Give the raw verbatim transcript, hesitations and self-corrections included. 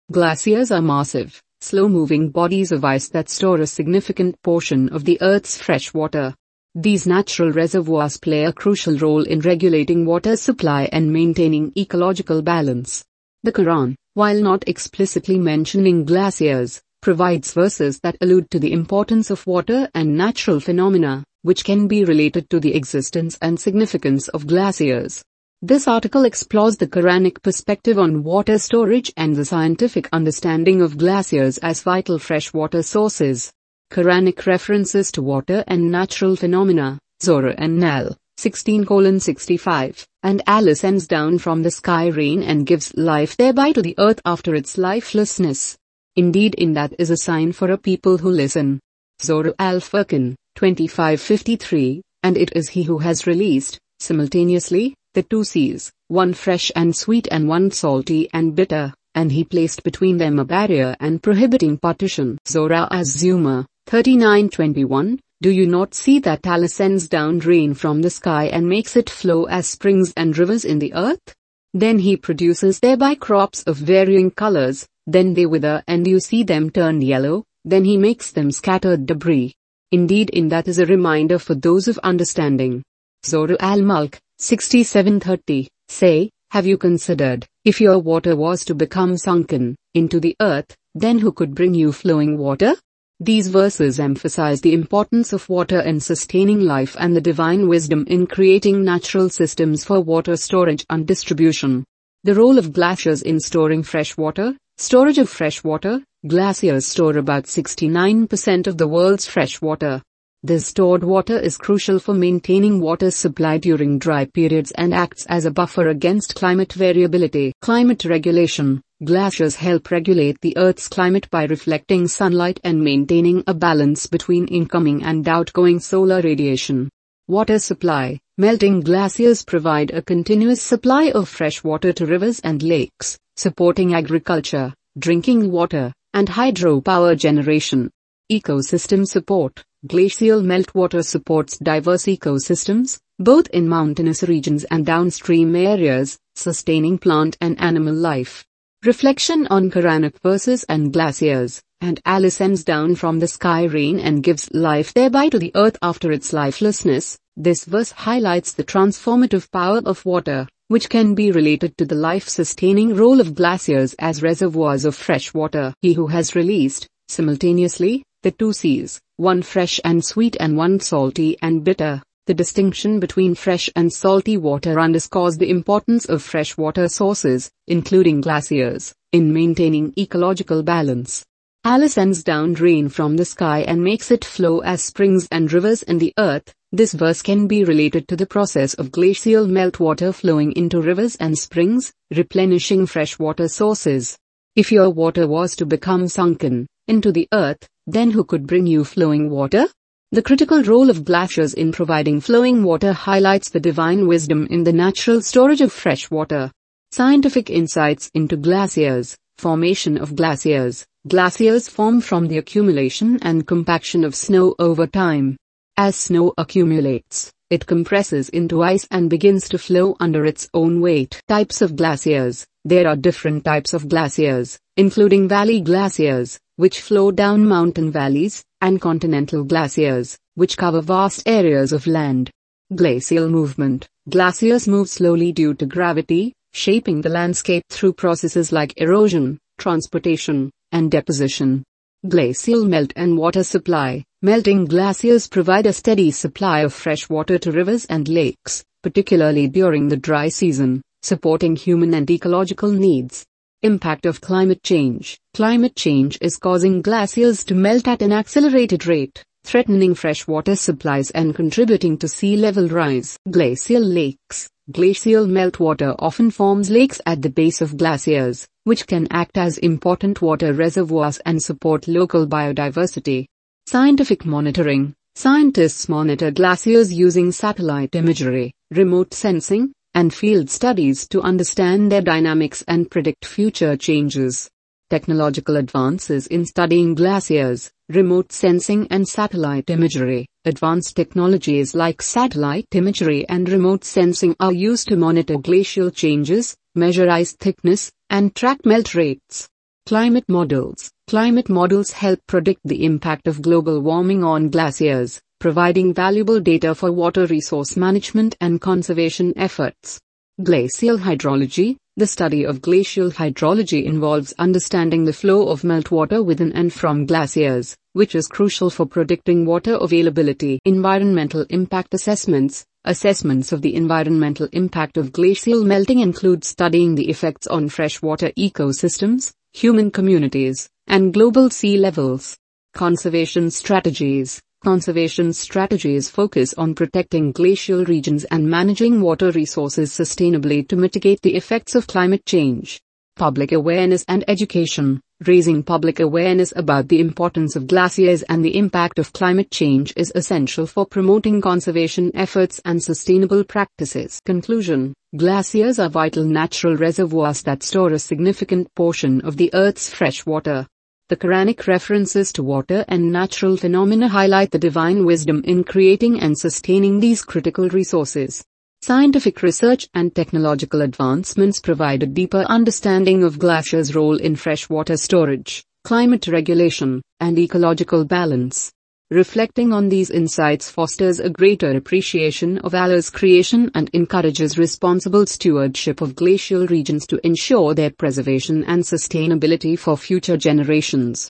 Glaciers are massive, slow-moving bodies of ice that store a significant portion of the Earth's fresh water. These natural reservoirs play a crucial role in regulating water supply and maintaining ecological balance. The Quran, while not explicitly mentioning glaciers, provides verses that allude to the importance of water and natural phenomena, which can be related to the existence and significance of glaciers. This article explores the Quranic perspective on water storage and the scientific understanding of glaciers as vital freshwater sources. Quranic references to water and natural phenomena, Surah An-Nahl, sixteen sixty-five, and Allah sends down from the sky rain and gives life thereby to the earth after its lifelessness. Indeed, in that is a sign for a people who listen. Surah Al-Furqan, twenty-five fifty-three, and it is He who has released, simultaneously, the two seas, one fresh and sweet and one salty and bitter, and He placed between them a barrier and prohibiting partition. Surah Az-Zumar, thirty-nine twenty-one, do you not see that Allah sends down rain from the sky and makes it flow as springs and rivers in the earth? Then He produces thereby crops of varying colors, then they wither and you see them turn yellow, then He makes them scattered debris. Indeed, in that is a reminder for those of understanding. Surah Al-Mulk, sixty-seven thirty, say, have you considered, if your water was to become sunken into the earth, then who could bring you flowing water? These verses emphasize the importance of water in sustaining life and the divine wisdom in creating natural systems for water storage and distribution. The role of glaciers in storing fresh water. Storage of fresh water. Glaciers store about sixty-nine percent of the world's fresh water. This stored water is crucial for maintaining water supply during dry periods and acts as a buffer against climate variability. Climate regulation. Glaciers help regulate the Earth's climate by reflecting sunlight and maintaining a balance between incoming and outgoing solar radiation. Water supply. Melting glaciers provide a continuous supply of fresh water to rivers and lakes, supporting agriculture, drinking water, and hydropower generation. Ecosystem support. Glacial meltwater supports diverse ecosystems, both in mountainous regions and downstream areas, sustaining plant and animal life. Reflection on Quranic verses and glaciers. And Allah sends down from the sky rain and gives life thereby to the earth after its lifelessness. This verse highlights the transformative power of water, which can be related to the life-sustaining role of glaciers as reservoirs of fresh water. He who has released, simultaneously, the two seas, one fresh and sweet and one salty and bitter. The distinction between fresh and salty water underscores the importance of freshwater sources, including glaciers, in maintaining ecological balance. Allah sends down rain from the sky and makes it flow as springs and rivers in the earth. This verse can be related to the process of glacial meltwater flowing into rivers and springs, replenishing freshwater sources. If your water was to become sunken into the earth, then who could bring you flowing water? The critical role of glaciers in providing flowing water highlights the divine wisdom in the natural storage of fresh water. Scientific insights into glaciers. Formation of glaciers. Glaciers form from the accumulation and compaction of snow over time. As snow accumulates, it compresses into ice and begins to flow under its own weight. Types of glaciers. There are different types of glaciers, including valley glaciers, which flow down mountain valleys, and continental glaciers, which cover vast areas of land. Glacial movement. Glaciers move slowly due to gravity, shaping the landscape through processes like erosion, transportation, and deposition. Glacial melt and water supply. Melting glaciers provide a steady supply of fresh water to rivers and lakes, particularly during the dry season, supporting human and ecological needs. Impact of climate change. Climate change is causing glaciers to melt at an accelerated rate, threatening freshwater supplies and contributing to sea level rise. Glacial lakes. Glacial meltwater often forms lakes at the base of glaciers, which can act as important water reservoirs and support local biodiversity. Scientific monitoring. Scientists monitor glaciers using satellite imagery, remote sensing, and field studies to understand their dynamics and predict future changes. Technological advances in studying glaciers, remote sensing and satellite imagery. Advanced technologies like satellite imagery and remote sensing are used to monitor glacial changes, measure ice thickness, and track melt rates. Climate models. Climate models help predict the impact of global warming on glaciers, providing valuable data for water resource management and conservation efforts. Glacial hydrology. The study of glacial hydrology involves understanding the flow of meltwater within and from glaciers, which is crucial for predicting water availability. Environmental impact assessments. Assessments of the environmental impact of glacial melting include studying the effects on freshwater ecosystems, human communities, and global sea levels. Conservation strategies. Conservation strategies focus on protecting glacial regions and managing water resources sustainably to mitigate the effects of climate change. Public awareness and education. Raising public awareness about the importance of glaciers and the impact of climate change is essential for promoting conservation efforts and sustainable practices. Conclusion. Glaciers are vital natural reservoirs that store a significant portion of the Earth's fresh water. The Quranic references to water and natural phenomena highlight the divine wisdom in creating and sustaining these critical resources. Scientific research and technological advancements provide a deeper understanding of glaciers' role in freshwater storage, climate regulation, and ecological balance. Reflecting on these insights fosters a greater appreciation of Allah's creation and encourages responsible stewardship of glacial regions to ensure their preservation and sustainability for future generations.